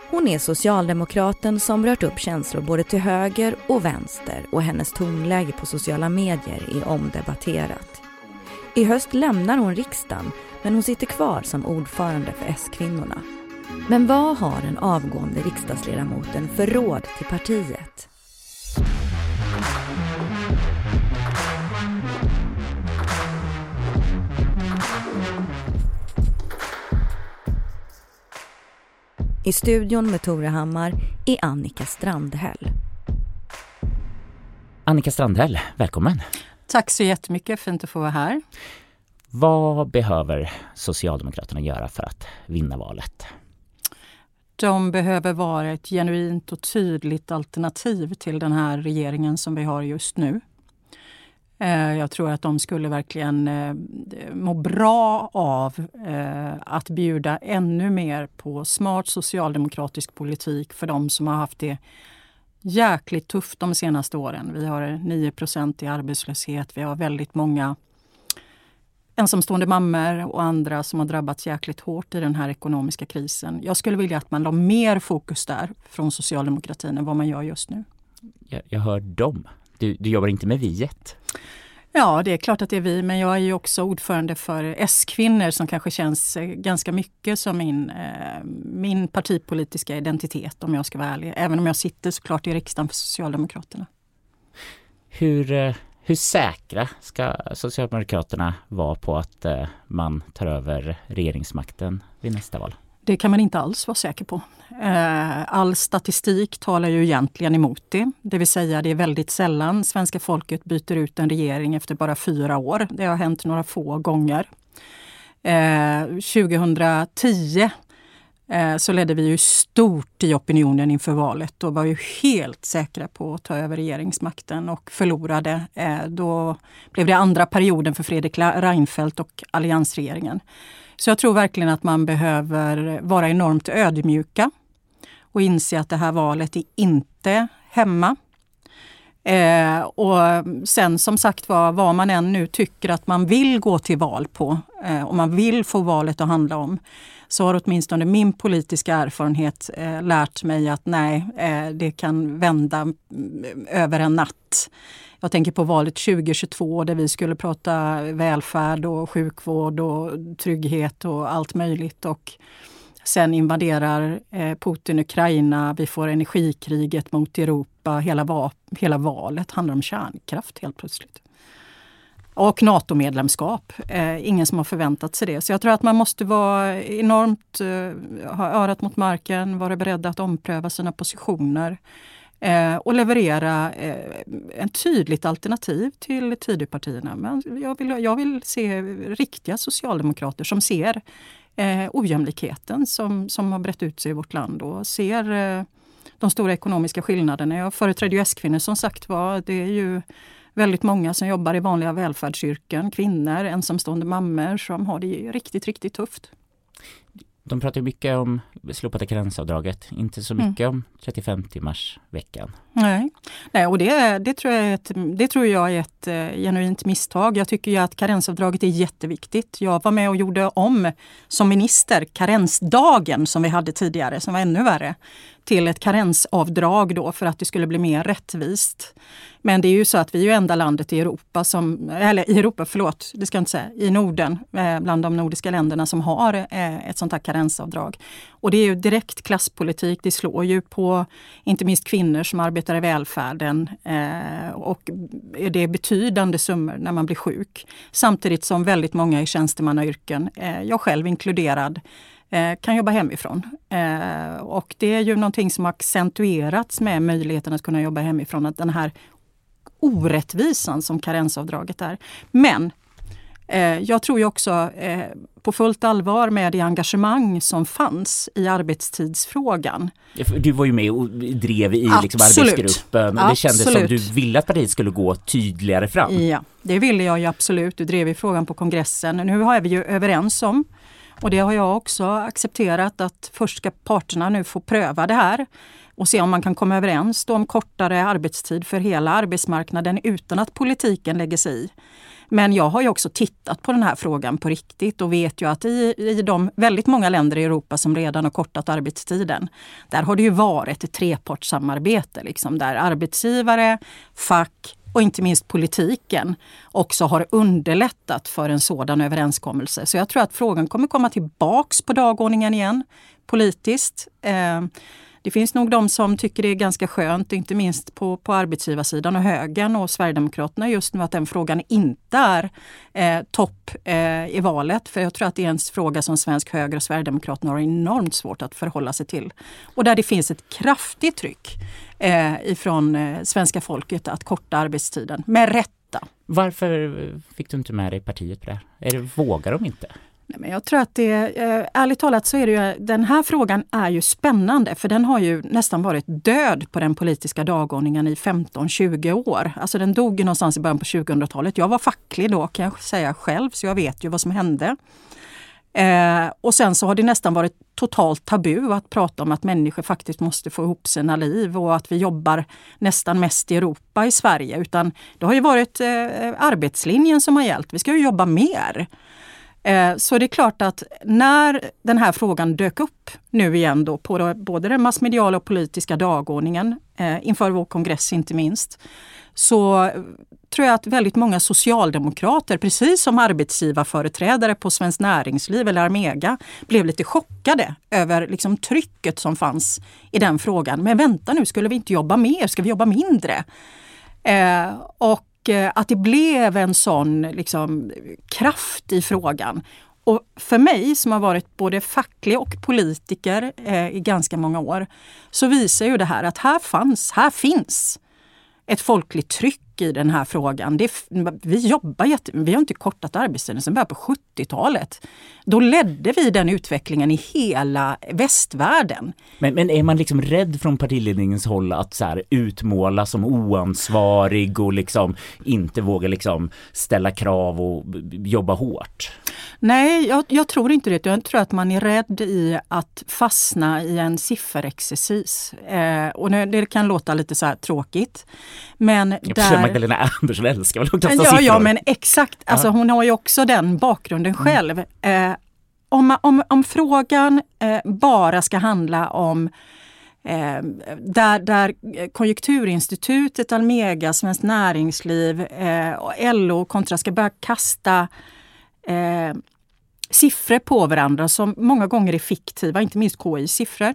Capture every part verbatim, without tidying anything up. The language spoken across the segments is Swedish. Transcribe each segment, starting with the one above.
Hon är socialdemokraten som rört upp känslor både till höger och vänster, och hennes tonläge på sociala medier är omdebatterat. I höst lämnar hon riksdagen, men hon sitter kvar som ordförande för S-kvinnorna. Men vad har den avgående riksdagsledamoten för råd till partiet? I studion med Torehammar är Annika Strandhäll. Annika Strandhäll, välkommen. Tack så jättemycket, fint att få vara här. Vad behöver Socialdemokraterna göra för att vinna valet? De behöver vara ett genuint och tydligt alternativ till den här regeringen som vi har just nu. Jag tror att de skulle verkligen må bra av att bjuda ännu mer på smart socialdemokratisk politik för de som har haft det jäkligt tufft de senaste åren. Vi har nio procent i arbetslöshet, vi har väldigt många ensamstående mammor och andra som har drabbats jäkligt hårt i den här ekonomiska krisen. Jag skulle vilja att man la mer fokus där från socialdemokratin än vad man gör just nu. Jag, jag hör dem. Du, du jobbar inte med viet? Ja, det är klart att det är vi, men jag är ju också ordförande för S-kvinnor som kanske känns ganska mycket som min, eh, min partipolitiska identitet, om jag ska vara ärlig. Även om jag sitter såklart i riksdagen för Socialdemokraterna. Hur, hur säkra ska Socialdemokraterna vara på att eh, man tar över regeringsmakten vid nästa val? Det kan man inte alls vara säker på. All statistik talar ju egentligen emot det. Det vill säga det är väldigt sällan svenska folket byter ut en regering efter bara fyra år. Det har hänt några få gånger. tjugohundratio så ledde vi ju stort i opinionen inför valet och var ju helt säkra på att ta över regeringsmakten och förlorade. Då blev det andra perioden för Fredrik Reinfeldt och alliansregeringen. Så jag tror verkligen att man behöver vara enormt ödmjuka och inse att det här valet är inte hemma. Eh, och sen som sagt var, vad man än nu tycker att man vill gå till val på eh, och man vill få valet att handla om, så har åtminstone min politiska erfarenhet eh, lärt mig att nej, eh, det kan vända över en natt. Jag tänker på valet tjugohundratjugotvå där vi skulle prata välfärd och sjukvård och trygghet och allt möjligt. Och sen invaderar Putin Ukraina, vi får energikriget mot Europa. Hela, va- hela valet handlar om kärnkraft helt plötsligt. Och NATO-medlemskap. Eh, ingen som har förväntat sig det. Så jag tror att man måste vara enormt, eh, ha örat mot marken, vara beredd att ompröva sina positioner. Eh, och leverera eh, en tydligt alternativ till Tidöpartierna. Men jag vill, jag vill se riktiga socialdemokrater som ser eh, ojämlikheten som, som har brett ut sig i vårt land och ser eh, de stora ekonomiska skillnaderna. Jag företräder ju S-kvinnor som sagt var. Det är ju väldigt många som jobbar i vanliga välfärdsyrken. Kvinnor, ensamstående mammor som har det riktigt, riktigt tufft. De pratar mycket om slopade karensavdraget, inte så mycket mm. om trettiofem timmars veckan. Nej, Nej och det, det, tror jag är ett, det tror jag är ett eh, genuint misstag. Jag tycker ju att karensavdraget är jätteviktigt. Jag var med och gjorde om som minister karensdagen som vi hade tidigare, som var ännu värre, till ett karensavdrag då för att det skulle bli mer rättvist. Men det är ju så att vi är ju enda landet i Europa som, eller i Europa, förlåt, det ska jag inte säga, i Norden, eh, bland de nordiska länderna som har eh, ett sånt här karensavdrag. Och det är ju direkt klasspolitik, det slår ju på inte minst kvinnor som arbetar i välfärden eh, och det är betydande summor när man blir sjuk. Samtidigt som väldigt många i tjänstemannayrken, eh, jag själv inkluderad, kan jobba hemifrån. Eh, och det är ju någonting som har accentuerats med möjligheten att kunna jobba hemifrån. Att den här orättvisan som karensavdraget är. Men eh, jag tror ju också eh, på fullt allvar med det engagemang som fanns i arbetstidsfrågan. Du var ju med och drev i liksom arbetsgruppen. Och det kändes som du ville att partiet skulle gå tydligare fram. Ja, det ville jag ju absolut. Du drev i frågan på kongressen. Nu har vi ju överens om, och det har jag också accepterat, att först ska parterna nu få pröva det här och se om man kan komma överens då om kortare arbetstid för hela arbetsmarknaden utan att politiken lägger sig i. Men jag har ju också tittat på den här frågan på riktigt och vet ju att i, i de väldigt många länder i Europa som redan har kortat arbetstiden, där har det ju varit ett trepartssamarbete liksom, där arbetsgivare, fack och inte minst politiken också har underlättat för en sådan överenskommelse. Så jag tror att frågan kommer komma tillbaks på dagordningen igen politiskt. Eh, Det finns nog de som tycker det är ganska skönt, inte minst på, på arbetsgivarsidan och högern och Sverigedemokraterna just nu, att den frågan inte är eh, topp eh, i valet. För jag tror att det är en fråga som svensk höger och Sverigedemokraterna har enormt svårt att förhålla sig till. Och där det finns ett kraftigt tryck eh, ifrån eh, svenska folket att korta arbetstiden, med rätta. Varför fick du inte med dig partiet på det? Är det, vågar de inte? Nej, men jag tror att det, eh, ärligt talat så är det ju, den här frågan är ju spännande, för den har ju nästan varit död på den politiska dagordningen i femton tjugo år. Alltså den dog ju någonstans i början på tjugohundratalet. Jag var facklig då, kan jag säga själv, så jag vet ju vad som hände. Eh, och sen så har det nästan varit totalt tabu att prata om att människor faktiskt måste få ihop sina liv och att vi jobbar nästan mest i Europa i Sverige. Utan det har ju varit eh, arbetslinjen som har gällt. Vi ska ju jobba mer. Så det är klart att när den här frågan dök upp nu igen då på både den massmediala och politiska dagordningen inför vår kongress inte minst, så tror jag att väldigt många socialdemokrater, precis som arbetsgivarföreträdare på Svenskt Näringsliv eller Almega, blev lite chockade över liksom trycket som fanns i den frågan. Men vänta nu, skulle vi inte jobba mer? Ska vi jobba mindre? Eh, och att det blev en sån liksom, kraft i frågan. Och för mig som har varit både facklig och politiker eh, i ganska många år, så visar ju det här att här fanns, här finns ett folkligt tryck i den här frågan. Det, vi jobbar jätte, vi har inte kortat arbetstiden sedan början på sjuttiotalet. Då ledde vi den utvecklingen i hela västvärlden. Men, men är man liksom rädd från partiledningens håll att så här utmåla som oansvarig och liksom inte våga liksom ställa krav och jobba hårt? Nej, jag, jag tror inte det. Jag tror att man är rädd i att fastna i en sifferexercis. Eh, och det kan låta lite så här tråkigt. Men där... Magdalena Andersson älskar väl att kasta ja, siffror? Ja, men exakt. Alltså, hon har ju också den bakgrunden själv. Eh, om, om, om frågan eh, bara ska handla om eh, där, där Konjunkturinstitutet, Almega, Svenskt Näringsliv eh, och L O kontra ska börja kasta eh, siffror på varandra som många gånger är fiktiva, inte minst K I-siffror.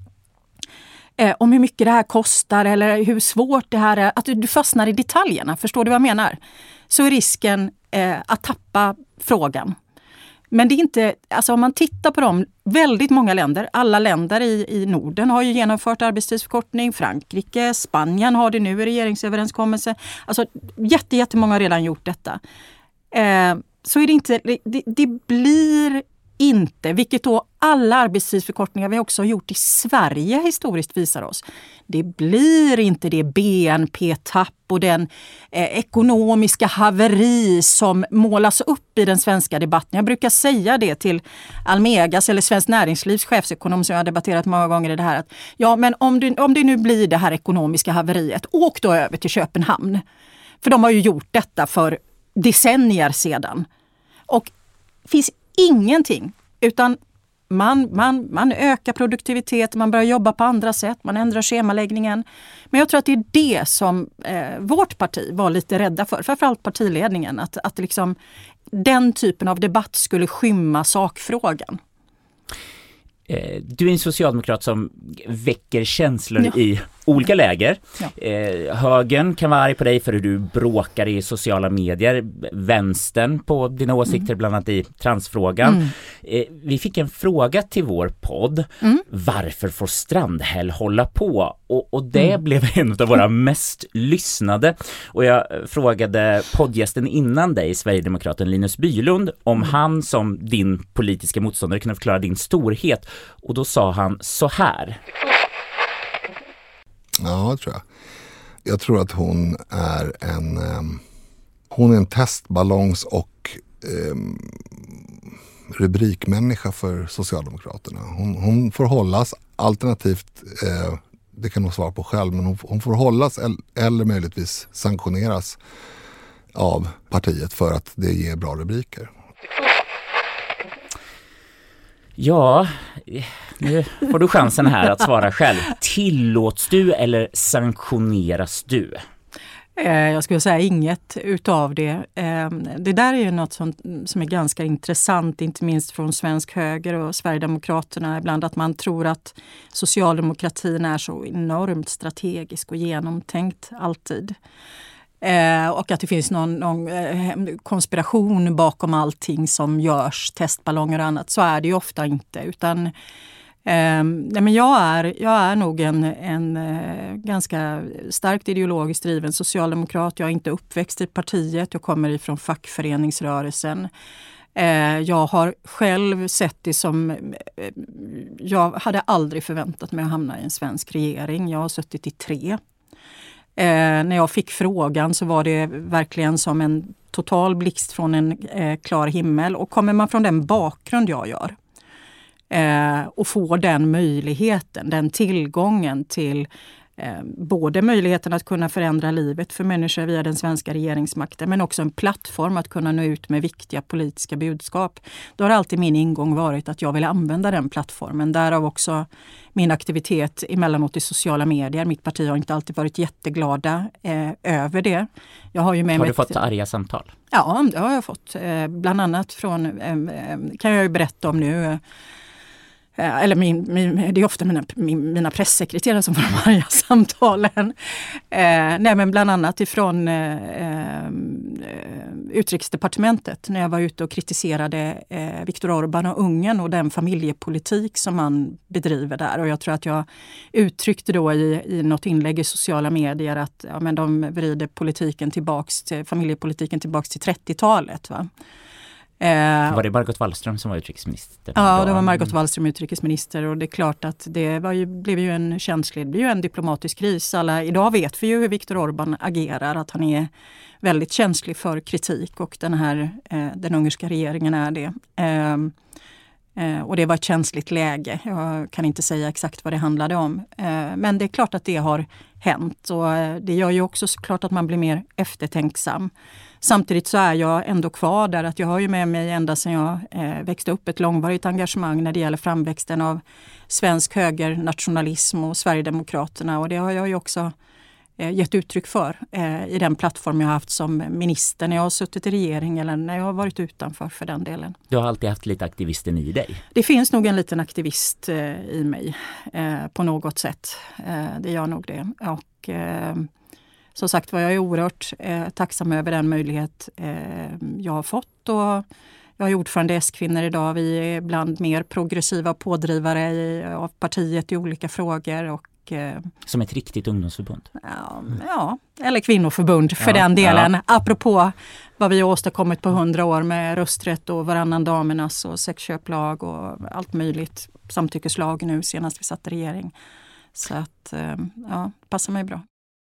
Eh, om hur mycket det här kostar eller hur svårt det här är, att du, du fastnar i detaljerna, förstår du vad jag menar? Så är risken eh, att tappa frågan. Men det är inte, alltså om man tittar på dem, väldigt många länder, alla länder i, i Norden har ju genomfört arbetstidsförkortning, Frankrike, Spanien har det nu i regeringsöverenskommelse. Alltså jätte, jättemånga har redan gjort detta. Eh, så är det inte, det, det blir inte, vilket då alla arbetstidsförkortningar vi också har gjort i Sverige historiskt visar oss. Det blir inte det B N P-tapp och den eh, ekonomiska haveri som målas upp i den svenska debatten. Jag brukar säga det till Almegas eller Svenskt Näringslivs chefsekonom som jag har debatterat många gånger i det här. Att, ja, men om det, om det nu blir det här ekonomiska haveriet, åk då över till Köpenhamn. För de har ju gjort detta för decennier sedan. Och finns ingenting, utan man, man, man ökar produktivitet, man börjar jobba på andra sätt, man ändrar schemaläggningen. Men jag tror att det är det som eh, vårt parti var lite rädda för, framförallt partiledningen, att, att liksom, den typen av debatt skulle skymma sakfrågan. Du är en socialdemokrat som väcker känslor ja. i olika läger. Ja. Eh, högern kan vara arg på dig för hur du bråkar i sociala medier. Vänstern på dina åsikter, mm. bland annat i transfrågan. Mm. Eh, vi fick en fråga till vår podd. Mm. Varför får Strandhäll hålla på? Och, och det mm. blev en av våra mest lyssnade. Och jag frågade poddgästen innan dig, Sverigedemokraten Linus Bylund, om mm. han som din politiska motståndare kunde förklara din storhet. Och då sa han så här. Ja, det tror jag. Jag tror att hon är en um, hon är en testballongs- och um, rubrikmänniska för Socialdemokraterna. Hon, hon får hållas, alternativt, eh, det kan hon svara på själv, men hon, hon får hållas eller, eller möjligtvis sanktioneras av partiet för att det ger bra rubriker. Ja, nu får du chansen här att svara själv. Tillåts du eller sanktioneras du? Jag skulle säga inget utav det. Det där är ju något som, som är ganska intressant, inte minst från svensk höger och Sverigedemokraterna. Ibland att man tror att socialdemokratin är så enormt strategisk och genomtänkt alltid. Och att det finns någon, någon konspiration bakom allting som görs, testballonger och annat. Så är det ju ofta inte, utan Eh, nej men jag, är, jag är nog en, en eh, ganska starkt ideologiskt driven socialdemokrat. Jag är inte uppväxt i partiet, jag kommer ifrån fackföreningsrörelsen. Eh, jag har själv sett det som, eh, jag hade aldrig förväntat mig att hamna i en svensk regering. Jag har suttit i tre. Eh, när jag fick frågan så var det verkligen som en total blixt från en eh, klar himmel. Och kommer man från den bakgrund jag gör, Eh, och få den möjligheten, den tillgången till eh, både möjligheten att kunna förändra livet för människor via den svenska regeringsmakten, men också en plattform att kunna nå ut med viktiga politiska budskap. Då har alltid min ingång varit att jag vill använda den plattformen. Därav också min aktivitet emellanåt i sociala medier. Mitt parti har inte alltid varit jätteglada eh, över det. Jag har ju med har du ett... fått arga samtal? Ja, det har jag fått. Eh, bland annat från, eh, kan jag ju berätta om nu, eh, Eller min, min, det är ofta mina, min, mina pressekreterare som får de arga samtalen. Eh, nej, men bland annat ifrån eh, utrikesdepartementet när jag var ute och kritiserade eh, Viktor Orbán och Ungern och den familjepolitik som man bedriver där. Och jag tror att jag uttryckte då i, i något inlägg i sociala medier att ja, men de vrider politiken tillbaks till, familjepolitiken tillbaks till trettiotalet, va? Var det Margot Wallström som var utrikesminister? Ja, det var Margot Wallström utrikesminister, och det är klart att det var ju, blev ju en känslig, det blev ju en diplomatisk kris. Alla, idag vet vi ju hur Viktor Orbán agerar, att han är väldigt känslig för kritik, och den här, eh, den ungerska regeringen är det. Eh, eh, och det var ett känsligt läge. Jag kan inte säga exakt vad det handlade om. Eh, men det är klart att det har hänt, och det gör ju också såklart att man blir mer eftertänksam. Samtidigt så är jag ändå kvar där, att jag har ju med mig ända sedan jag eh, växte upp ett långvarigt engagemang när det gäller framväxten av svensk högernationalism och Sverigedemokraterna, och det har jag ju också eh, gett uttryck för eh, i den plattform jag har haft som minister när jag har suttit i regering eller när jag har varit utanför för den delen. Du har alltid haft lite aktivisten i dig? Det finns nog en liten aktivist eh, i mig eh, på något sätt. Eh, det gör nog det. Och... Eh, Som sagt var, jag är oerhört eh, tacksam över den möjlighet eh, jag har fått, och jag är ordförande S-kvinnor idag. Vi är bland mer progressiva pådrivare i, av partiet i olika frågor. Och, eh, Som ett riktigt ungdomsförbund? Ja, ja eller kvinnoförbund för ja, den delen. Ja. Apropå vad vi har åstadkommit på hundra år med rösträtt och varannan damernas och sexköplag och allt möjligt. Samtyckeslag nu senast vi satt i regering. Så att, eh, ja, det passar mig bra.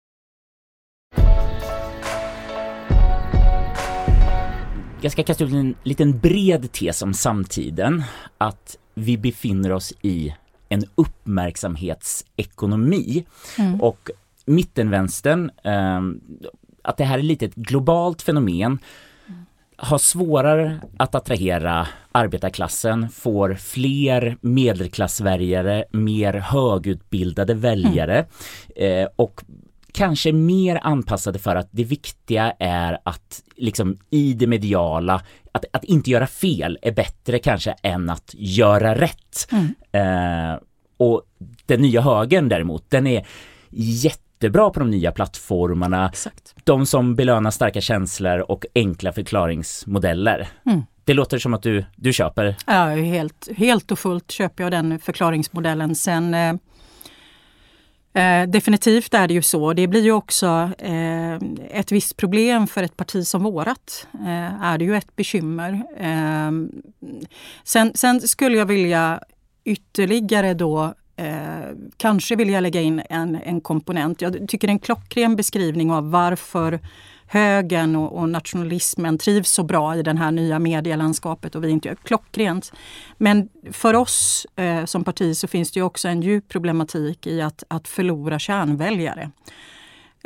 Jag ska kasta ut en liten bred tes om samtiden, att vi befinner oss i en uppmärksamhetsekonomi. Mm. Och mittenvänstern, eh, att det här är lite ett globalt fenomen, har svårare att attrahera arbetarklassen, får fler medelklassväljare, mer högutbildade väljare mm. eh, och kanske mer anpassade för att det viktiga är att liksom i det mediala, att, att inte göra fel är bättre kanske än att göra rätt. Mm. Eh, och den nya högern däremot, den är jättebra på de nya plattformarna. Exakt. De som belönar starka känslor och enkla förklaringsmodeller. Mm. Det låter som att du, du köper. Ja, helt, helt och fullt köper jag den förklaringsmodellen. Sen... Eh... Eh, definitivt är det ju så. Det blir ju också eh, ett visst problem för ett parti som vårat. Eh, är det ju ett bekymmer. Eh, sen, sen skulle jag vilja ytterligare då eh, kanske vilja lägga in en, en komponent. Jag tycker det är en klockren beskrivning av varför högern och, och nationalismen trivs så bra i den här nya medielandskapet, och vi inte gör klockrent. Men för oss eh, som parti så finns det ju också en djup problematik i att, att förlora kärnväljare.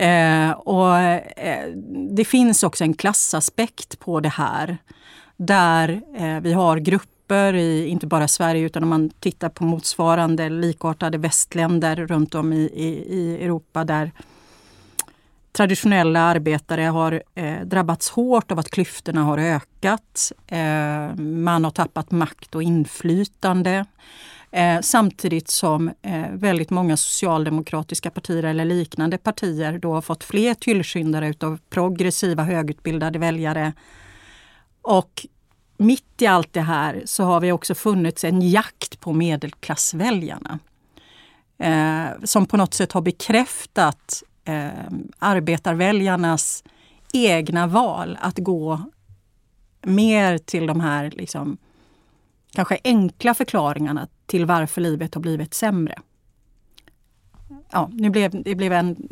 Eh, och eh, det finns också en klassaspekt på det här. Där eh, vi har grupper i, inte bara Sverige utan om man tittar på motsvarande likartade västländer runt om i, i, i Europa där traditionella arbetare har eh, drabbats hårt av att klyftorna har ökat. Eh, man har tappat makt och inflytande. Eh, samtidigt som eh, väldigt många socialdemokratiska partier eller liknande partier då har fått fler tillskyndare utav progressiva högutbildade väljare. Och mitt i allt det här så har vi också funnits en jakt på medelklassväljarna. Eh, som på något sätt har bekräftat eh, arbetarväljarnas egna val att gå mer till de här liksom, kanske enkla förklaringarna till varför livet har blivit sämre. Ja, nu blev det blev en,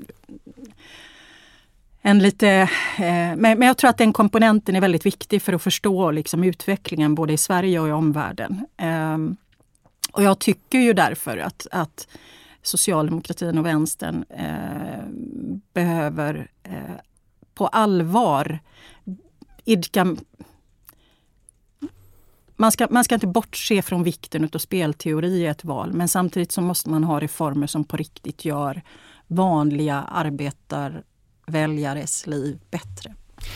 en lite... Eh, men, men jag tror att den komponenten är väldigt viktig för att förstå liksom, utvecklingen både i Sverige och i omvärlden. Eh, och jag tycker ju därför att, att socialdemokratin och vänstern eh, behöver eh, på allvar idka... Man ska, man ska inte bortse från vikten av spelteori i ett val, men samtidigt så måste man ha reformer som på riktigt gör vanliga arbetarväljares liv bättre.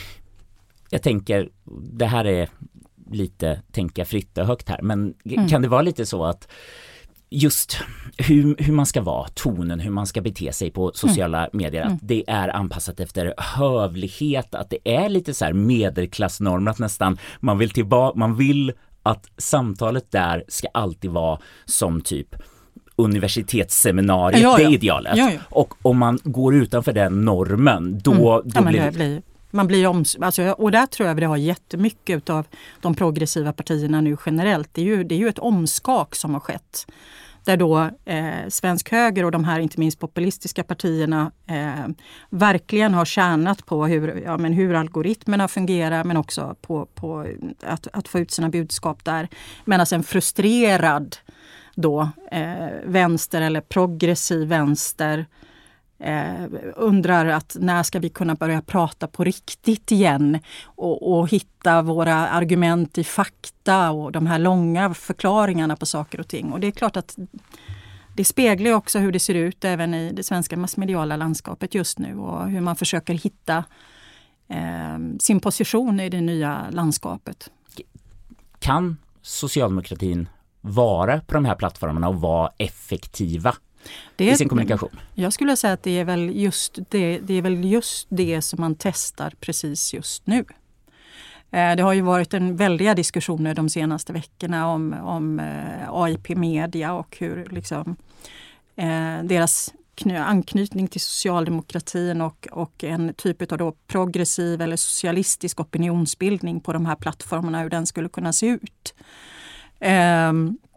Jag tänker, det här är lite tänka fritt och högt här, men Mm. kan det vara lite så att just hur, hur man ska vara, tonen, hur man ska bete sig på sociala mm. medier, att mm. det är anpassat efter hövlighet, att det är lite så här medelklassnormer, att nästan man vill tillbaka, man vill att samtalet där ska alltid vara som typ universitetsseminariet, ja, ja. det är idealet. Ja, ja. Och om man går utanför den normen, då, mm. då ja, men blir det... Blir... Man blir oms- alltså, och där tror jag vi har jättemycket av de progressiva partierna nu generellt. Det är ju, det är ju ett omskak som har skett. Där då eh, svensk höger och de här inte minst populistiska partierna eh, verkligen har tjänat på hur, ja, men hur algoritmerna fungerar, men också på, på att, att få ut sina budskap där. Medan en frustrerad då, eh, vänster eller progressiv vänster Eh, undrar att när ska vi kunna börja prata på riktigt igen och, och hitta våra argument i fakta och de här långa förklaringarna på saker och ting. Och det är klart att det speglar också hur det ser ut även i det svenska massmediala landskapet just nu och hur man försöker hitta eh, sin position i det nya landskapet. Kan socialdemokratin vara på de här plattformarna och vara effektiva det, i sin kommunikation? Jag skulle säga att det är väl just det, det är väl just det som man testar precis just nu. Det har ju varit en väldiga diskussioner de senaste veckorna om, om A I P Media och hur liksom, eh, deras anknytning till socialdemokratin och, och en typ av då progressiv eller socialistisk opinionsbildning på de här plattformarna, hur den skulle kunna se ut. Eh,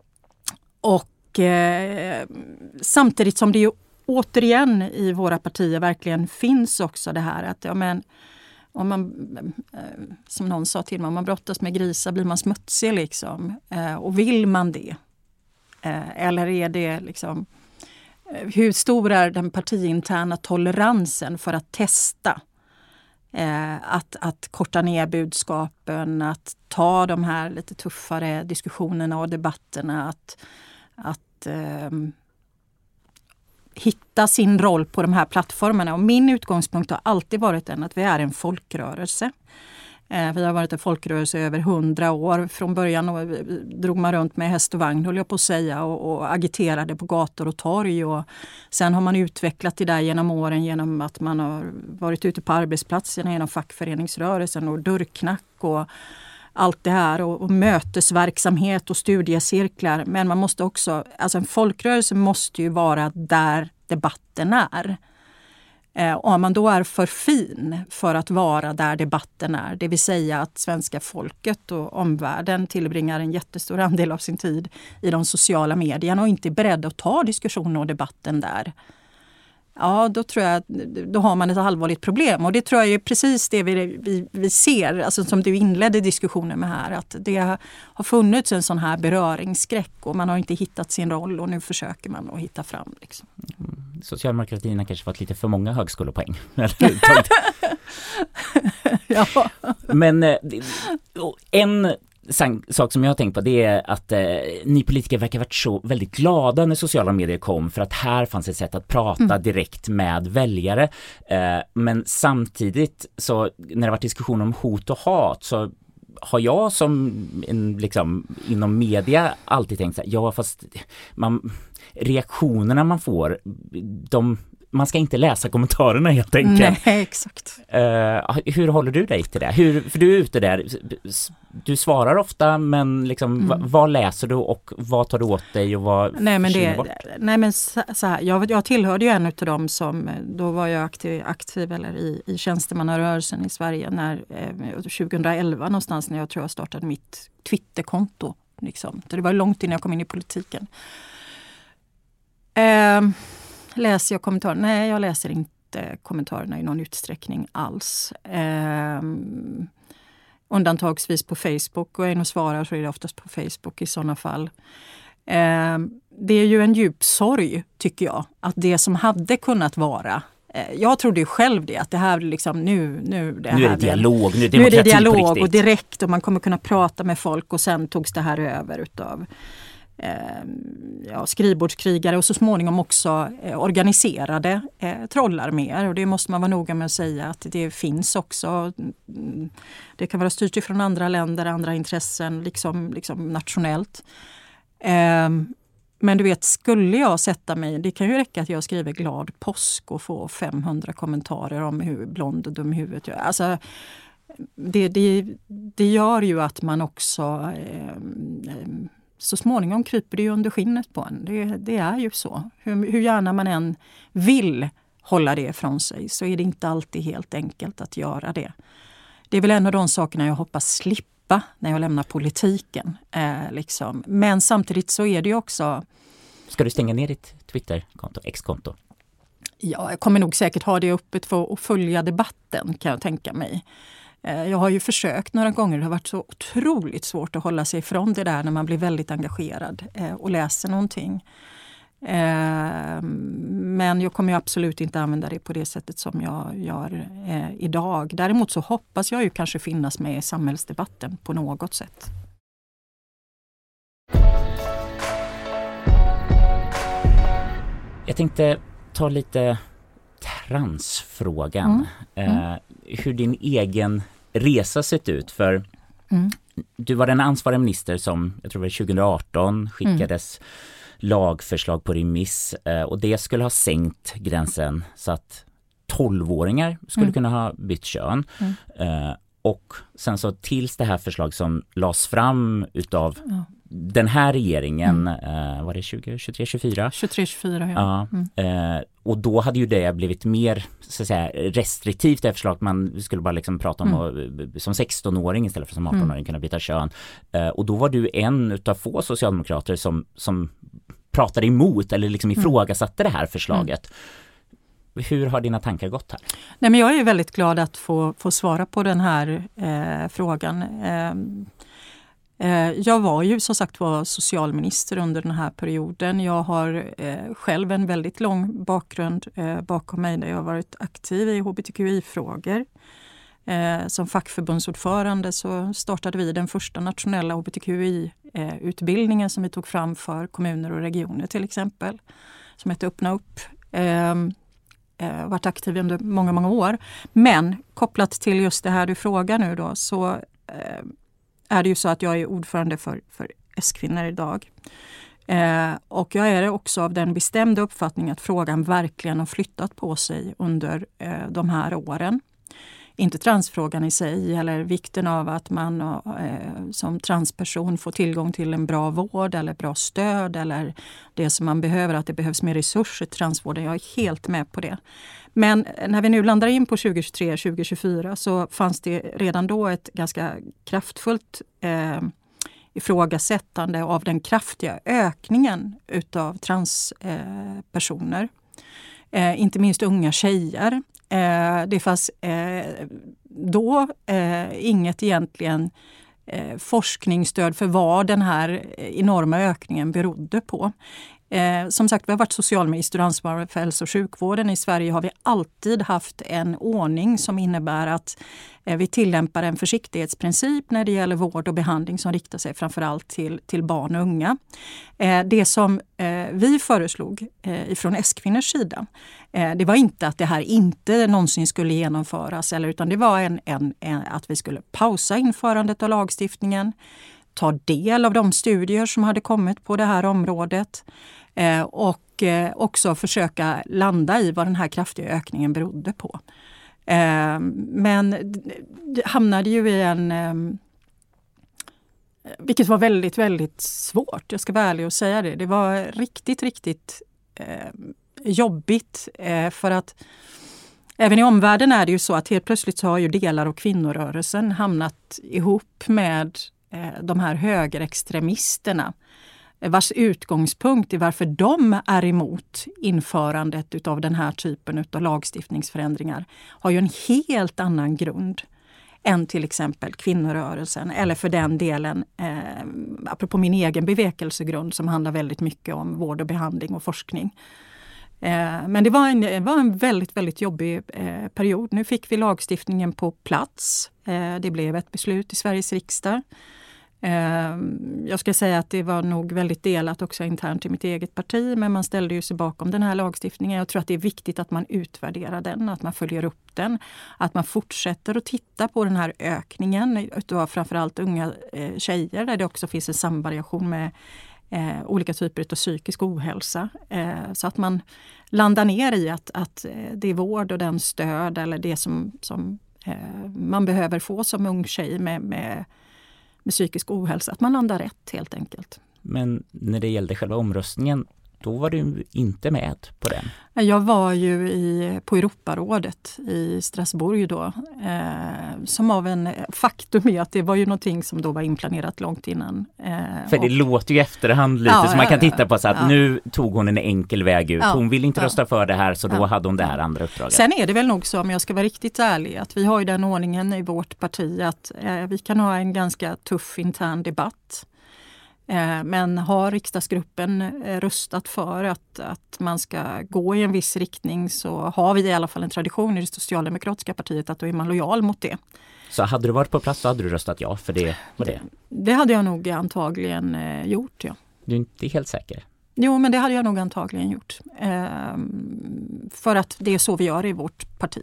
och Eh, samtidigt som det ju återigen i våra partier verkligen finns också det här att ja, men, om man, eh, som någon sa till mig, om man brottas med grisar blir man smutsig liksom. Eh, och vill man det? Eh, eller är det liksom, eh, hur stor är den partiinterna toleransen för att testa? Eh, att, att korta ner budskapen, att ta de här lite tuffare diskussionerna och debatterna, att att eh, hitta sin roll på de här plattformarna. Och min utgångspunkt har alltid varit den att vi är en folkrörelse. Eh, vi har varit en folkrörelse i över hundra år. Från början och, drog man runt med häst och vagn, höll jag på att säga, och, och agiterade på gator och torg. Och sen har man utvecklat det där genom åren genom att man har varit ute på arbetsplatserna genom fackföreningsrörelsen och dörrknack och allt det här och, och mötesverksamhet och studiecirklar. Men man måste också, alltså en folkrörelse måste ju vara där debatten är. Eh, och om man då är för fin för att vara där debatten är, det vill säga att svenska folket och omvärlden tillbringar en jättestor andel av sin tid i de sociala medierna och inte är beredda att ta diskussionen och debatten där. Ja, då tror jag då har man ett allvarligt problem. Och det tror jag är precis det vi, vi, vi ser, alltså som du inledde diskussionen med här, att det har funnits en sån här beröringsskräck och man har inte hittat sin roll och nu försöker man att hitta fram. Liksom. socialdemokratin har kanske fått lite för många högskolepoäng. Ja. Men eh, en sak som jag har tänkt på, det är att eh, ni politiker verkar ha varit så väldigt glada när sociala medier kom, för att här fanns ett sätt att prata mm. direkt med väljare. Eh, men samtidigt så när det var diskussion om hot och hat, så har jag som en, liksom, inom media alltid tänkt så här, ja fast man, reaktionerna man får, de, man ska inte läsa kommentarerna helt enkelt. Nej, exakt. Uh, hur håller du dig till det? Hur, för du är ute där, du svarar ofta, men liksom, mm. vad, vad läser du och vad tar du åt dig och vad nej, men det, bort? Nej men så, så här, jag, jag tillhörde ju en av dem som, då var jag aktiv, aktiv eller i, i tjänstemannarörelsen i Sverige när, eh, tjugohundraelva någonstans, när jag tror jag startade mitt Twitterkonto. Liksom. Det var långt innan jag kom in i politiken. Eh, läser jag kommentarer? Nej, jag läser inte kommentarerna i någon utsträckning alls. Eh, undantagsvis på Facebook, och är jag och svarar så är det oftast på Facebook i sådana fall. Eh, det är ju en djup sorg, tycker jag, att det som hade kunnat vara, eh, jag trodde ju själv det, att det här liksom nu, nu, det nu är här det dialog, nu är det, nu är det dialog och direkt, och man kommer kunna prata med folk, och sen togs det här över utav Eh, ja, skrivbordskrigare och så småningom också eh, organiserade eh, trollarméer, och det måste man vara noga med att säga att det finns också. Mm, det kan vara styrt ifrån andra länder, andra intressen, liksom, liksom nationellt. Eh, men du vet, skulle jag sätta mig, det kan ju räcka att jag skriver glad påsk och få femhundra kommentarer om hur blond och dum i huvudet jag är. Alltså, det, det, det gör ju att man också eh, så småningom kryper det ju under skinnet på en. Det, det är ju så. Hur, hur gärna man än vill hålla det från sig, så är det inte alltid helt enkelt att göra det. Det är väl en av de sakerna jag hoppas slippa när jag lämnar politiken. Eh, liksom. Men samtidigt så är det ju också... Ska du stänga ner ditt Twitter-konto, X-konto? Ja, jag kommer nog säkert ha det öppet för att följa debatten, kan jag tänka mig. Jag har ju försökt några gånger, det har varit så otroligt svårt att hålla sig ifrån det där när man blir väldigt engagerad och läser någonting. Men jag kommer ju absolut inte använda det på det sättet som jag gör idag. Däremot så hoppas jag ju kanske finnas med i samhällsdebatten på något sätt. Jag tänkte ta lite transfrågan. Mm. Mm. Eh, hur din egen resa sett ut. För mm. du var den ansvariga minister som, jag tror det var tjugohundraarton, skickades mm. lagförslag på remiss. Eh, och det skulle ha sänkt gränsen så att tolvåringar skulle mm. kunna ha bytt kön. Mm. Eh, och sen så tills det här förslag som lades fram utav ja. den här regeringen, mm. eh, var det tjugo tjugotre tjugofyra? tjugotre tjugofyra, ja. ja mm. eh, och då hade ju det blivit mer så att säga, restriktivt, det förslag. Man skulle bara liksom prata om mm. att, som sextonåring istället för som artonåring mm. kunna byta kön. Eh, och då var du en utav få socialdemokrater som, som pratade emot eller liksom ifrågasatte mm. det här förslaget. Mm. Hur har dina tankar gått här? Nej, men jag är väldigt glad att få, få svara på den här eh, frågan. Eh, eh, jag var ju som sagt var socialminister under den här perioden. Jag har eh, själv en väldigt lång bakgrund eh, bakom mig där jag har varit aktiv i H B T Q I-frågor. Eh, som fackförbundsordförande så startade vi den första nationella H B T Q I-utbildningen eh, som vi tog fram för kommuner och regioner till exempel. Som heter Öppna upp. Eh, Eh, varit aktiv under många, många år. Men kopplat till just det här du frågar nu då, så eh, är det ju så att jag är ordförande för, för S-kvinnor idag. Eh, och jag är också av den bestämda uppfattningen att frågan verkligen har flyttat på sig under eh, de här åren. Inte transfrågan i sig eller vikten av att man eh, som transperson får tillgång till en bra vård eller bra stöd eller det som man behöver, att det behövs mer resurser till transvården. Jag är helt med på det. Men när vi nu landar in på tjugohundratjugotre tjugohundratjugofyra så fanns det redan då ett ganska kraftfullt eh, ifrågasättande av den kraftiga ökningen utav transpersoner. Eh, eh, inte minst unga tjejer. Eh, det fanns eh, då eh, inget egentligen eh, forskningsstöd för vad den här enorma ökningen berodde på. Eh, som sagt, vi har varit socialminister och ansvarig för hälso- och sjukvården. I Sverige har vi alltid haft en ordning som innebär att eh, vi tillämpar en försiktighetsprincip när det gäller vård och behandling som riktar sig framförallt till, till barn och unga. Eh, det som eh, vi föreslog eh, ifrån S-kvinnors sida, eh, det var inte att det här inte någonsin skulle genomföras, eller, utan det var en, en, en, att vi skulle pausa införandet av lagstiftningen, ta del av de studier som hade kommit på det här området eh, och eh, också försöka landa i vad den här kraftiga ökningen berodde på. Eh, men det hamnade ju i en... Eh, vilket var väldigt, väldigt svårt. Jag ska vara ärlig och säga det. Det var riktigt, riktigt eh, jobbigt eh, för att även i omvärlden är det ju så att helt plötsligt så har ju delar av kvinnorörelsen hamnat ihop med de här högerextremisterna, vars utgångspunkt är varför de är emot införandet av den här typen av lagstiftningsförändringar har ju en helt annan grund än till exempel kvinnorörelsen, eller för den delen, eh, apropå min egen bevekelsegrund som handlar väldigt mycket om vård och behandling och forskning. Eh, men det var en, det var en väldigt, väldigt jobbig eh, period. Nu fick vi lagstiftningen på plats. Eh, det blev ett beslut i Sveriges riksdag. Eh, jag ska säga att det var nog väldigt delat också internt i mitt eget parti, men man ställde ju sig bakom den här lagstiftningen. Jag tror att det är viktigt att man utvärderar den, att man följer upp den, att man fortsätter att titta på den här ökningen av framförallt unga eh, tjejer, där det också finns en samvariation med Eh, olika typer av psykisk ohälsa. Eh, så att man landar ner i att, att det är vård och den stöd eller det som, som eh, man behöver få som ung tjej med, med, med psykisk ohälsa. Att man landar rätt helt enkelt. Men när det gällde själva omröstningen, då var du inte med på den? Jag var ju i, på Europarådet i Strasbourg då. Eh, som av en faktum är att det var ju någonting som då var inplanerat långt innan. Eh, För det och, låter ju efterhand lite, ja, så man kan ja, titta på så att ja. nu tog hon en enkel väg ut. Ja, hon ville inte ja. rösta för det här, så då Ja. hade hon det här andra uppdraget. Sen är det väl nog så, om jag ska vara riktigt ärlig, att vi har ju den ordningen i vårt parti att eh, vi kan ha en ganska tuff intern debatt. Men har riksdagsgruppen röstat för att, att man ska gå i en viss riktning, så har vi i alla fall en tradition i det socialdemokratiska partiet att då är man lojal mot det. Så hade du varit på plats så hade du röstat ja för det var det? Det hade jag nog antagligen gjort, ja. Du är inte helt säker? Jo, men det hade jag nog antagligen gjort. Ehm, för att det är så vi gör i vårt parti.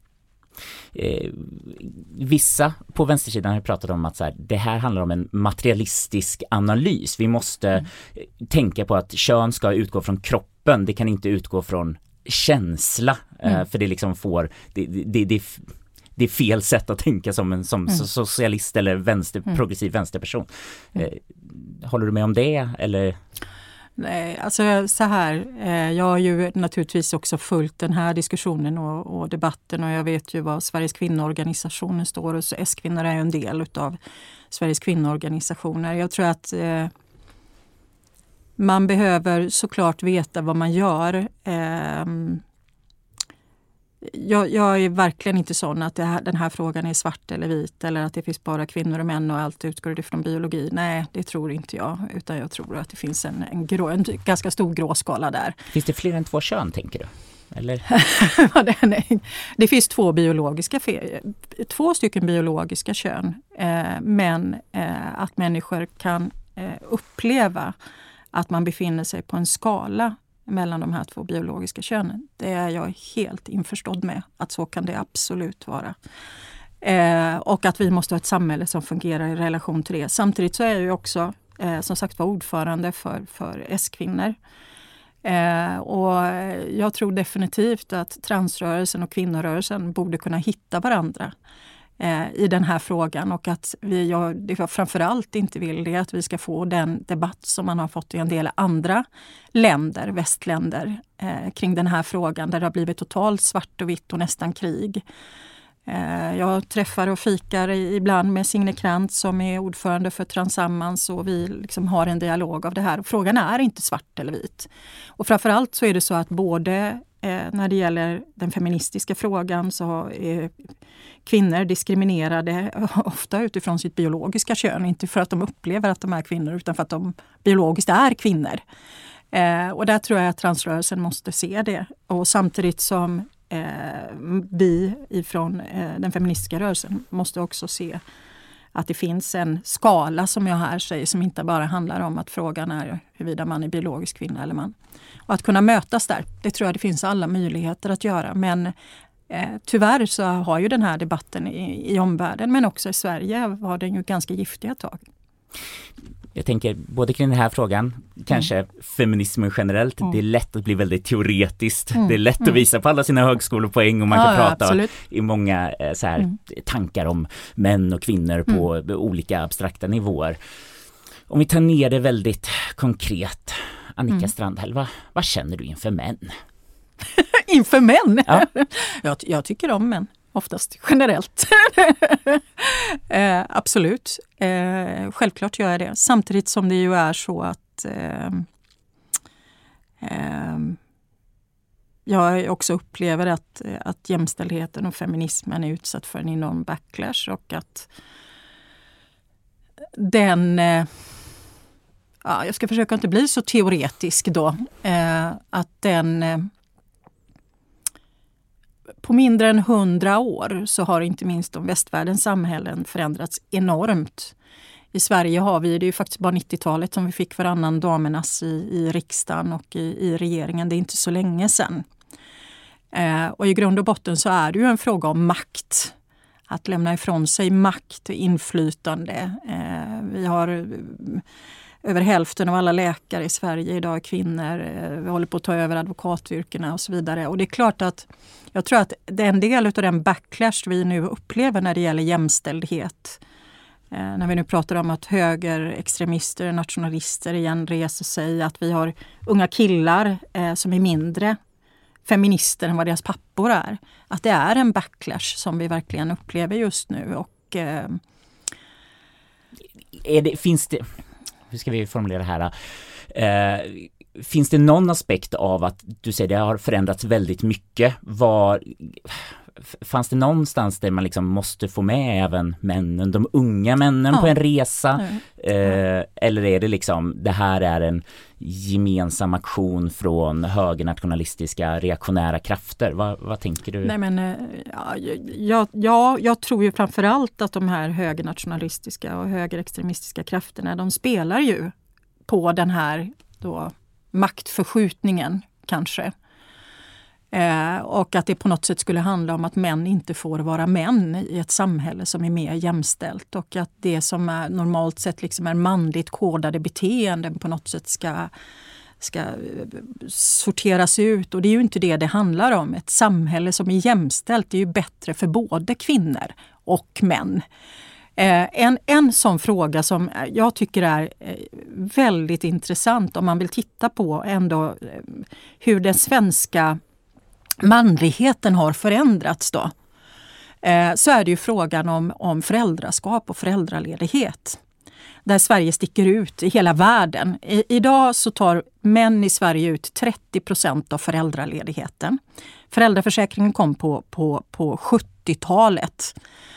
Eh, vissa på vänstersidan har pratat om att så här, det här handlar om en materialistisk analys. Vi måste mm. tänka på att kön ska utgå från kroppen. Det kan inte utgå från känsla. Mm. Eh, för det liksom får... Det, det, det, det är fel sätt att tänka som en som mm. socialist eller vänster, mm. progressiv vänsterperson. Eh, håller du med om det? Eller... Nej, alltså så här, eh, jag har ju naturligtvis också följt den här diskussionen och, och debatten, och jag vet ju vad Sveriges kvinnoorganisationer står, och så S-kvinnor är ju en del utav Sveriges kvinnoorganisationer. Jag tror att eh, man behöver såklart veta vad man gör. Eh, jag, jag är verkligen inte sån att det här, den här frågan är svart eller vit, eller att det finns bara kvinnor och män och allt utgår ifrån biologi. Nej, det tror inte jag, utan jag tror att det finns en, en, grå, en ganska stor gråskala där. Finns det fler än två kön, tänker du? Eller? det, det finns två biologiska två stycken biologiska kön, eh, men eh, att människor kan eh, uppleva att man befinner sig på en skala mellan de här två biologiska könen. Det är jag helt införstådd med, att så kan det absolut vara. Eh, och att vi måste ha ett samhälle som fungerar i relation till det. Samtidigt så är jag ju också eh, som sagt var ordförande för, för S-kvinnor. Eh, och jag tror definitivt att transrörelsen och kvinnorörelsen borde kunna hitta varandra eh, i den här frågan, och att vi, jag, det jag framförallt inte vill det att vi ska få den debatt som man har fått i en del andra länder, västländer, eh, kring den här frågan, där det har blivit totalt svart och vitt och nästan krig. Eh, jag träffar och fikar ibland med Signe Krantz som är ordförande för Transammans, och vi liksom har en dialog av det här. Frågan är inte svart eller vit. Och framförallt så är det så att både eh, när det gäller den feministiska frågan så är kvinnor diskriminerade ofta utifrån sitt biologiska kön. Inte för att de upplever att de är kvinnor, utan för att de biologiskt är kvinnor. Eh, och där tror jag att transrörelsen måste se det. Och samtidigt som eh, vi ifrån eh, den feministiska rörelsen måste också se att det finns en skala, som jag här säger, som inte bara handlar om att frågan är huruvida man är biologisk kvinna eller man. Och att kunna mötas där, det tror jag det finns alla möjligheter att göra. Men eh, tyvärr så har ju den här debatten i, i omvärlden, men också i Sverige, var den ju ganska giftiga tag. Jag tänker både kring den här frågan, kanske mm. feminismen generellt, mm. det är lätt att bli väldigt teoretiskt. Mm. Det är lätt att visa på alla sina högskolepoäng och man kan ja, prata ja, i många eh, så här, mm. tankar om män och kvinnor på mm. olika abstrakta nivåer. Om vi tar ner det väldigt konkret, Annika mm. Strandhäll, vad, vad känner du inför män? Inför män? Ja. jag, jag tycker om män. Oftast generellt. eh, absolut. Eh, självklart gör jag det. Samtidigt som det ju är så att eh, eh, jag också upplever att, att jämställdheten och feminismen är utsatt för en enorm backlash och att den... Eh, ja, jag ska försöka inte bli så teoretisk då. Eh, att den... Eh, På mindre än hundra år så har inte minst de västvärldens samhällen förändrats enormt. I Sverige har vi, det är ju faktiskt bara nittiotalet som vi fick varannan damernas i, i riksdagen och i, i regeringen. Det är inte så länge sedan. Eh, och i grund och botten så är det ju en fråga om makt. Att lämna ifrån sig makt och inflytande. Eh, vi har... Över hälften av alla läkare i Sverige idag är kvinnor. Vi håller på att ta över advokatyrkena och så vidare. Och det är klart att jag tror att det är en del av den backlash vi nu upplever när det gäller jämställdhet. Eh, när vi nu pratar om att högerextremister, nationalister igen reser sig. Att vi har unga killar eh, som är mindre feminister än vad deras pappor är. Att det är en backlash som vi verkligen upplever just nu. Och, eh... är det, finns det... Hur ska vi formulera det här? Eh, finns det någon aspekt av att du säger det har förändrats väldigt mycket? Var, fanns det någonstans där man liksom måste få med även männen, de unga männen ja. på en resa? Ja. Eh, eller är det liksom, det här är en gemensam aktion från högernationalistiska reaktionära krafter? Vad, vad tänker du? Nej, men, ja, ja, ja, jag tror ju framförallt att de här högernationalistiska och högerextremistiska krafterna, de spelar ju på den här då, maktförskjutningen kanske. Eh, och att det på något sätt skulle handla om att män inte får vara män i ett samhälle som är mer jämställt. Och att det som är normalt sett liksom är manligt kodade beteenden på något sätt ska, ska sorteras ut. Och det är ju inte det det handlar om. Ett samhälle som är jämställt är ju bättre för både kvinnor och män. Eh, en, en sån fråga som jag tycker är eh, väldigt intressant om man vill titta på ändå eh, hur den svenska manligheten har förändrats då. Eh, så är det ju frågan om, om föräldraskap och föräldraledighet. Där Sverige sticker ut i hela världen. I, idag så tar män i Sverige ut trettio procent av föräldraledigheten. Föräldraförsäkringen kom på, på, på sjuttiotalet.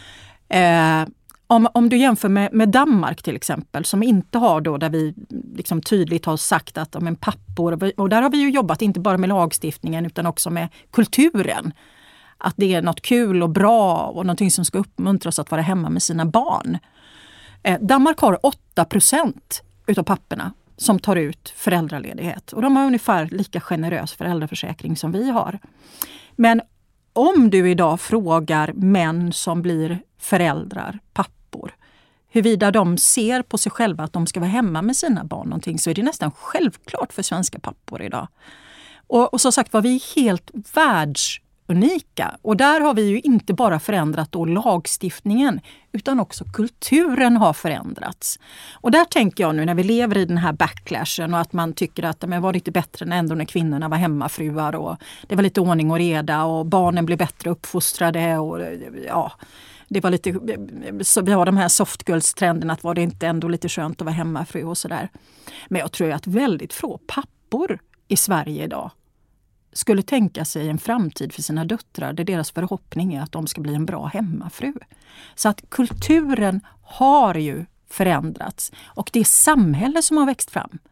Eh, Om, om du jämför med, med Danmark till exempel, som inte har då, där vi liksom tydligt har sagt att om en pappor, och där har vi ju jobbat inte bara med lagstiftningen utan också med kulturen. Att det är något kul och bra och någonting som ska uppmuntras att vara hemma med sina barn. Eh, Danmark har åtta procent utav papporna som tar ut föräldraledighet. Och de har ungefär lika generös föräldraförsäkring som vi har. Men om du idag frågar män som blir föräldrar, pappor, huruvida de ser på sig själva att de ska vara hemma med sina barn någonting, så är det nästan självklart för svenska pappor idag. Och, och så sagt var vi helt världsunika. Och där har vi ju inte bara förändrat då lagstiftningen utan också kulturen har förändrats. Och där tänker jag nu när vi lever i den här backlashen och att man tycker att men var det inte bättre än ändå när kvinnorna var hemmafruar och det var lite ordning och reda och barnen blev bättre uppfostrade och ja... Det var lite, så vi har de här softgirls-trenderna att var det inte ändå lite skönt att vara hemmafru och sådär. Men jag tror att väldigt få pappor i Sverige idag skulle tänka sig en framtid för sina döttrar där deras förhoppning är att de ska bli en bra hemmafru. Så att kulturen har ju förändrats och det samhälle som har växt fram.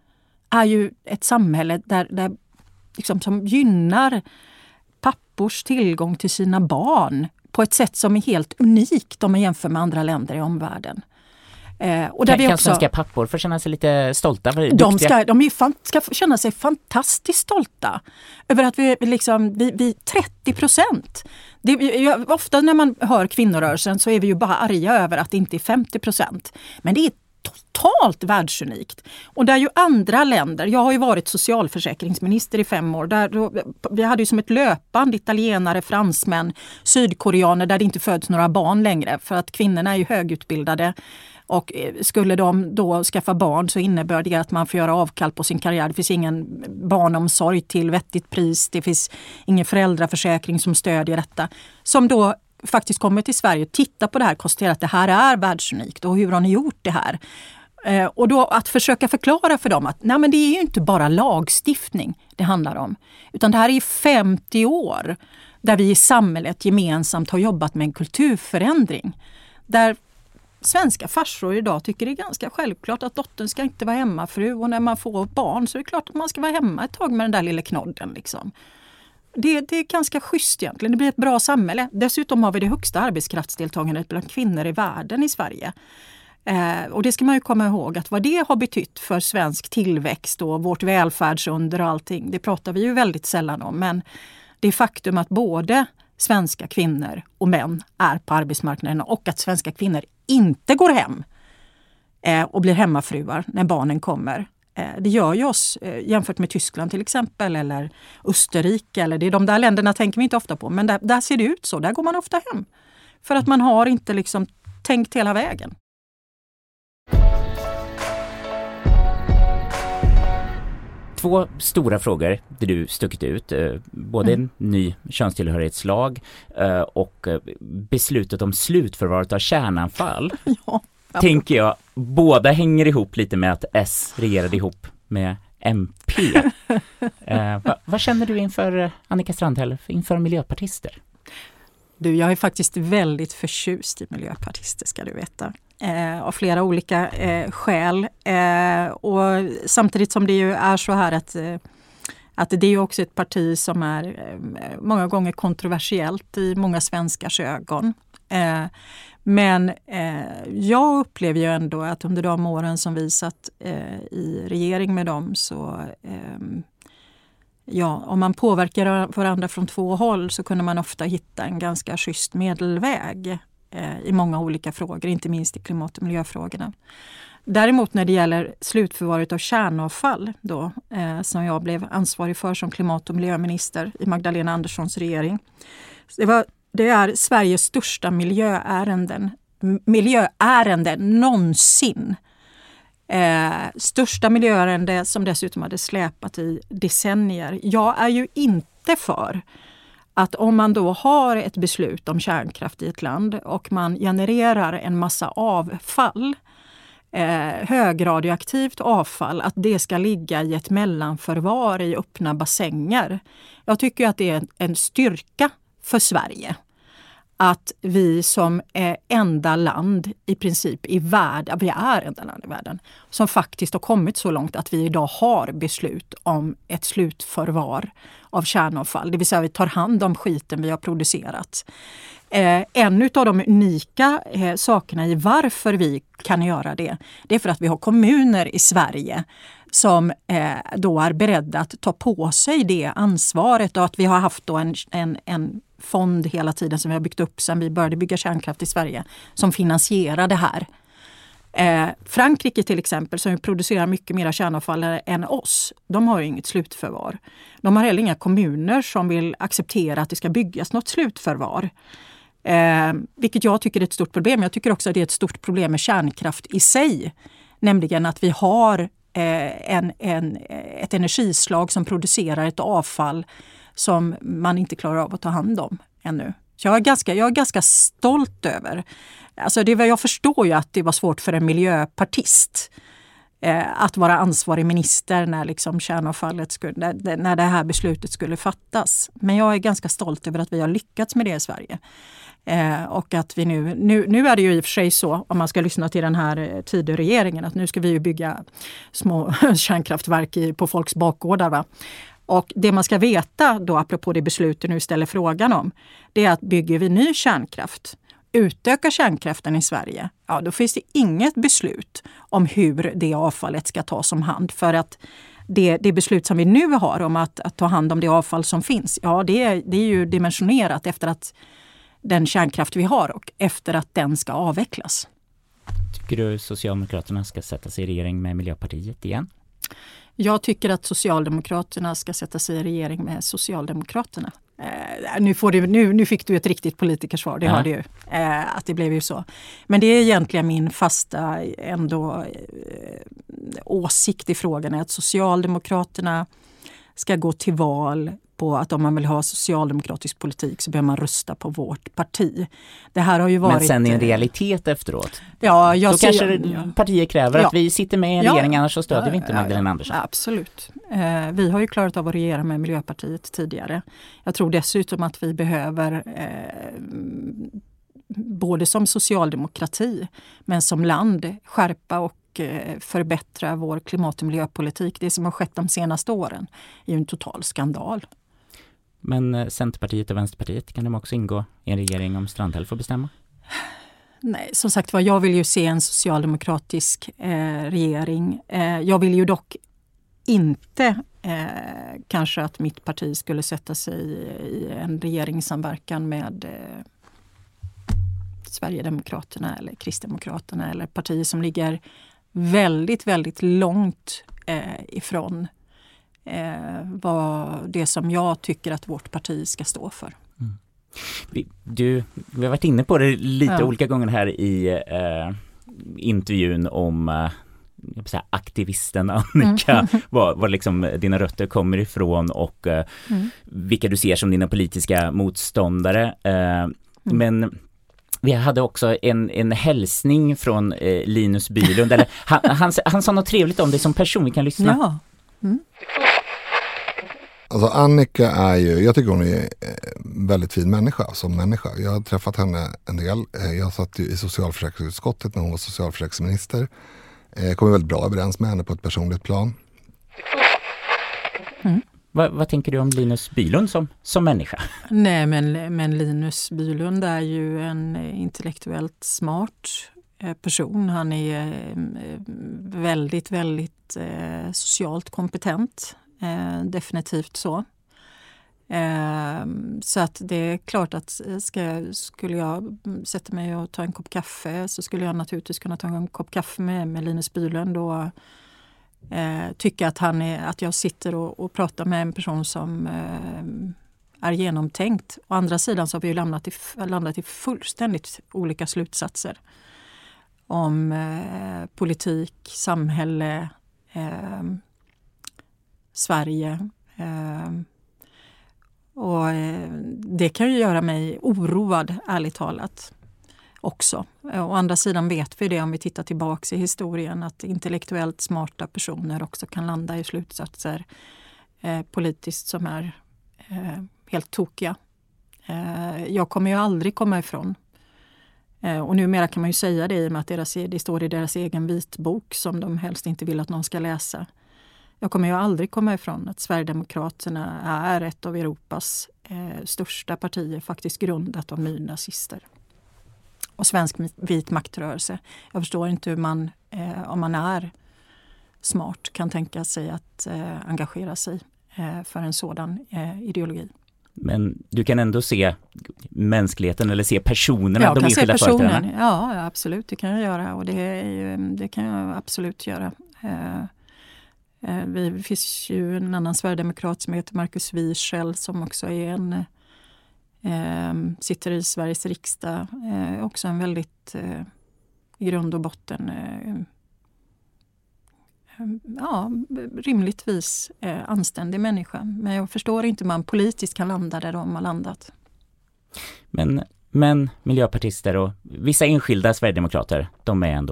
är ju ett samhälle där, där liksom, som gynnar pappors tillgång till sina barn på ett sätt som är helt unikt om man jämför med andra länder i omvärlden. Eh, och där kan vi kan också, svenska pappor få känna sig lite stolta? de ska, de är fan, ska känna sig fantastiskt stolta över att vi, liksom, vi, vi trettio procent. Det, jag, ofta när man hör kvinnorörelsen så är vi ju bara arga över att det inte är femtio procent. Men det är totalt världsunikt. Och där ju andra länder, jag har ju varit socialförsäkringsminister i fem år, där då, vi hade ju som ett löpande italienare, fransmän, sydkoreaner där det inte föds några barn längre för att kvinnorna är ju högutbildade. Och skulle de då skaffa barn så innebär det att man får göra avkall på sin karriär. Det finns ingen barnomsorg till vettigt pris. Det finns ingen föräldraförsäkring som stödjer detta. Som då faktiskt kommer till Sverige och tittar på det här, konstaterar att det här är världsunikt. Och hur har ni gjort det här? Eh, och då att försöka förklara för dem att nej, men det är ju inte bara lagstiftning det handlar om. Utan det här är femtio år där vi i samhället gemensamt har jobbat med en kulturförändring. Där svenska farsor idag tycker det är ganska självklart att dottern ska inte vara hemmafru. Och när man får barn så är det klart att man ska vara hemma ett tag med den där lilla knodden. Liksom. Det, det är ganska schysst egentligen. Det blir ett bra samhälle. Dessutom har vi det högsta arbetskraftsdeltagandet bland kvinnor i världen i Sverige. Eh, och det ska man ju komma ihåg att vad det har betytt för svensk tillväxt och vårt välfärdsunder och allting. Det pratar vi ju väldigt sällan om. Men det är faktum att både svenska kvinnor och män är på arbetsmarknaden och att svenska kvinnor inte går hem eh, och blir hemmafruar när barnen kommer. Eh, det gör ju oss eh, jämfört med Tyskland till exempel eller Österrike. Eller det är de där länderna tänker vi inte ofta på. Men där, där ser det ut så. Där går man ofta hem. För att man har inte liksom tänkt hela vägen. Två stora frågor där du stuckit ut, både en ny könstillhörighetslag och beslutet om slutförvaret av kärnavfall. Ja, tänker jag, båda hänger ihop lite med att S regerade ihop med M P. eh, vad, vad känner du inför Annika Strandhäll, inför miljöpartister? Du, jag är faktiskt väldigt förtjust i miljöpartister, ska du veta. Eh, av flera olika eh, skäl. Eh, och samtidigt som det ju är så här att, eh, att det är ju också ett parti som är eh, många gånger kontroversiellt i många svenskars ögon. Eh, men eh, jag upplever ju ändå att under de åren som vi satt eh, i regering med dem så eh, ja, om man påverkar varandra från två håll så kunde man ofta hitta en ganska schysst medelväg eh, i många olika frågor, inte minst i klimat- och miljöfrågorna. Däremot när det gäller slutförvaret av kärnavfall då, eh, som jag blev ansvarig för som klimat- och miljöminister i Magdalena Anderssons regering. Det, var, det är Sveriges största miljöärenden, miljöärenden någonsin. Eh, största miljöärende som dessutom hade släpat i decennier. Jag är ju inte för att om man då har ett beslut om kärnkraft i ett land och man genererar en massa avfall, eh, högradioaktivt avfall, att det ska ligga i ett mellanförvar i öppna bassänger. Jag tycker att det är en styrka för Sverige. Att vi som är enda land i princip i världen, vi är enda land i världen, som faktiskt har kommit så långt att vi idag har beslut om ett slutförvar av kärnavfall. Det vill säga vi tar hand om skiten vi har producerat. Eh, en av de unika eh, sakerna i varför vi kan göra det, det är för att vi har kommuner i Sverige som eh, då är beredda att ta på sig det ansvaret och att vi har haft då en, en, en fond hela tiden som vi har byggt upp sedan vi började bygga kärnkraft i Sverige som finansierar det här. Eh, Frankrike till exempel som producerar mycket mer kärnavfall än oss, de har ju inget slutförvar. De har heller inga kommuner som vill acceptera att det ska byggas något slutförvar. Eh, vilket jag tycker är ett stort problem. Jag tycker också att det är ett stort problem med kärnkraft i sig. Nämligen att vi har eh, en, en, ett energislag som producerar ett avfall som man inte klarar av att ta hand om ännu. Så jag är ganska, jag är ganska stolt över. Alltså det var, jag förstår ju att det var svårt för en miljöpartist eh, att vara ansvarig minister när liksom kärnavfallet skulle, när, när det här beslutet skulle fattas. Men jag är ganska stolt över att vi har lyckats med det i Sverige. Eh, och att vi nu, nu, nu är det ju i och för sig så, om man ska lyssna till den här Tidöregeringen, att nu ska vi ju bygga små kärnkraftverk i, på folks bakgårdar, va? Och det man ska veta då, apropå det beslutet nu ställer frågan om, det är att bygger vi ny kärnkraft, utöka kärnkraften i Sverige, ja då finns det inget beslut om hur det avfallet ska tas om hand. För att det, det beslut som vi nu har om att, att ta hand om det avfall som finns, ja det är, det är ju dimensionerat efter att den kärnkraft vi har och efter att den ska avvecklas. Tycker du Socialdemokraterna ska sätta sig i regering med Miljöpartiet igen? Jag tycker att Socialdemokraterna ska sätta sig i regering med Socialdemokraterna. Eh, nu, får du, nu, nu fick du ett riktigt politikersvar, det ja. Har du ju. Eh, att det blev ju så. Men det är egentligen min fasta ändå eh, åsikt i frågan är att Socialdemokraterna ska gå till val på att om man vill ha socialdemokratisk politik så behöver man rösta på vårt parti. Det här har ju varit... Men sen i en realitet efteråt? Ja, jag Då ser, kanske ja. partier kräver ja. att vi sitter med i en ja. regering, annars så stödjer ja, vi inte ja, Magdalena ja, Andersson. Ja, absolut. Eh, vi har ju klarat av att regera med Miljöpartiet tidigare. Jag tror dessutom att vi behöver eh, både som socialdemokrati men som land skärpa och förbättra vår klimat- och miljöpolitik. Det som har skett de senaste åren är ju en total skandal. Men Centerpartiet och Vänsterpartiet, kan de också ingå i en regering om Strandhäll får bestämma? Nej, som sagt var, jag vill ju se en socialdemokratisk eh, regering. Eh, jag vill ju dock inte eh, kanske att mitt parti skulle sätta sig i, i en regeringssamverkan med eh, Sverigedemokraterna eller Kristdemokraterna eller partier som ligger väldigt, väldigt långt eh, ifrån eh, vad det som jag tycker att vårt parti ska stå för. Mm. Vi, du, vi har varit inne på det lite ja. olika gånger här i eh, intervjun om eh, jag vill säga, aktivisten Annika, mm. var, var liksom dina rötter kommer ifrån och eh, mm. vilka du ser som dina politiska motståndare. Eh, mm. Men vi hade också en, en hälsning från eh, Linus Bylund. Eller, han, han, han sa något trevligt om dig som person. Vi kan lyssna. Ja. Mm. Alltså Annika är ju, jag tycker hon är en väldigt fin människa som människa. Jag har träffat henne en del. Jag satt ju i socialförsäkringsutskottet när hon var socialförsäkringsminister. Jag kom väldigt bra överens med henne på ett personligt plan. Mm. Vad, vad tänker du om Linus Bylund som, som människa? Nej, men, men Linus Bylund är ju en intellektuellt smart person. Han är väldigt, väldigt eh, socialt kompetent. Eh, definitivt så. Eh, så att det är klart att ska, skulle jag sätta mig och ta en kopp kaffe så skulle jag naturligtvis kunna ta en kopp kaffe med, med Linus Bylund och Eh, tycka att, han är, att jag sitter och, och pratar med en person som eh, är genomtänkt. Å andra sidan så har vi ju landat i, landat i fullständigt olika slutsatser om eh, politik, samhälle, eh, Sverige. Eh, och eh, det kan ju göra mig oroad, ärligt talat. Också. Å andra sidan vet vi det om vi tittar tillbaka i historien att intellektuellt smarta personer också kan landa i slutsatser eh, politiskt som är eh, helt tokiga. Eh, jag kommer ju aldrig komma ifrån. Eh, och numera kan man ju säga det i och med att deras, det står i deras egen vitbok som de helst inte vill att någon ska läsa. Jag kommer ju aldrig komma ifrån att Sverigedemokraterna är ett av Europas eh, största partier, faktiskt grundat av nynazister. Och svensk vit maktrörelse. Jag förstår inte hur man, eh, om man är smart, kan tänka sig att eh, engagera sig eh, för en sådan eh, ideologi. Men du kan ändå se mänskligheten eller se personerna, jag de kan enskilda se personen. företrädarna? Ja, absolut, det kan jag göra. Och det, är ju, det kan jag absolut göra. Eh, eh, vi finns ju en annan sverigedemokrat som heter Markus Wiechel som också är en... Eh, sitter i Sveriges riksdag. Eh, också en väldigt eh, i grund och botten eh, ja, rimligtvis eh, anständig människa. Men jag förstår inte hur man politiskt kan landa där de har landat. Men, men miljöpartister och vissa enskilda sverigedemokrater, de är ändå okej?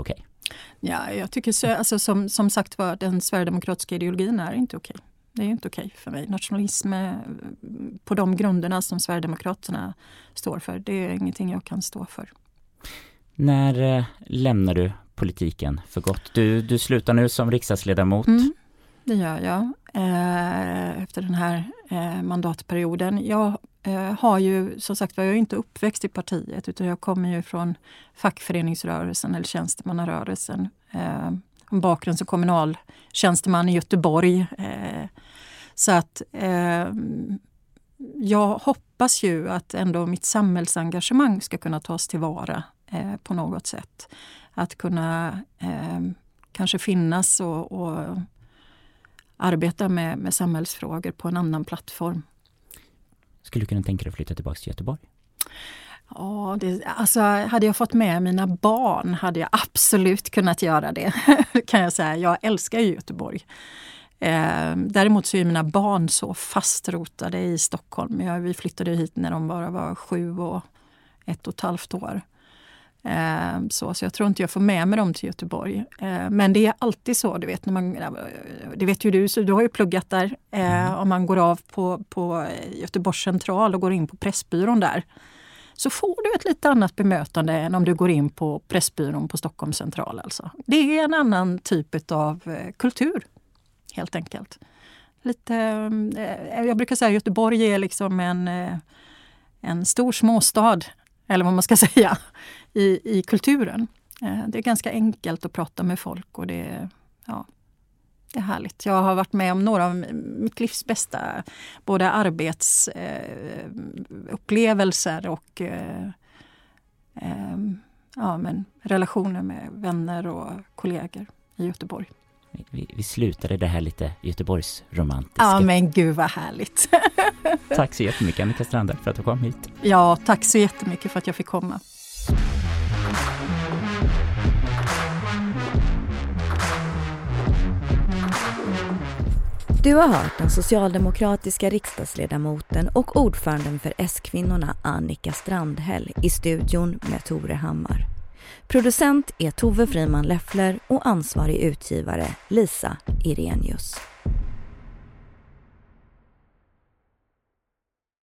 Ja, jag tycker så, alltså, som, som sagt var, den sverigedemokratiska ideologin är inte okej. Det är inte okej för mig. Nationalism på de grunderna som Sverigedemokraterna står för, det är ingenting jag kan stå för. När eh, lämnar du politiken för gott? Du, du slutar nu som riksdagsledamot. Mm, det gör jag eh, efter den här eh, mandatperioden. Jag eh, har ju, som sagt, jag är inte uppväxt i partiet, utan jag kommer ju från fackföreningsrörelsen eller tjänstemannarörelsen. Eh, en bakgrund som kommunaltjänsteman i Göteborg. Eh, så att eh, jag hoppas ju att ändå mitt samhällsengagemang ska kunna tas tillvara eh, på något sätt. Att kunna eh, kanske finnas och, och arbeta med, med samhällsfrågor på en annan plattform. Skulle du kunna tänka dig att flytta tillbaka till Göteborg? Ja, det, alltså hade jag fått med mina barn hade jag absolut kunnat göra det, kan jag säga. Jag älskar ju Göteborg. Eh, däremot så är mina barn så fastrotade i Stockholm. Jag, vi flyttade hit när de bara var sju och ett och ett halvt år. Eh, så, så jag tror inte jag får med mig dem till Göteborg. Eh, men det är alltid så, du vet, när man, det vet ju du, så du har ju pluggat där. Eh, om man går av på, på Göteborgs central och går in på Pressbyrån där, så får du ett lite annat bemötande än om du går in på Pressbyrån på Stockholms central. Alltså. Det är en annan typ av eh, kultur, helt enkelt. Lite, eh, jag brukar säga att Göteborg är liksom en, eh, en stor småstad, eller vad man ska säga, i, i kulturen. Eh, det är ganska enkelt att prata med folk och det är, ja, det är härligt. Jag har varit med om några av mitt livs bästa både arbetsupplevelser eh, och eh, eh, ja, men relationer med vänner och kollegor i Göteborg. Vi, vi slutade det här lite Göteborgs romantiska. Ja, men gud vad härligt. Tack så jättemycket, Annika Strandhäll, för att du kom hit. Ja, tack så jättemycket för att jag fick komma. Du har hört den socialdemokratiska riksdagsledamoten och ordföranden för S-kvinnorna Annika Strandhäll i studion med Tore Hammar. Producent är Tove Friman Leffler och ansvarig utgivare Lisa Irenius.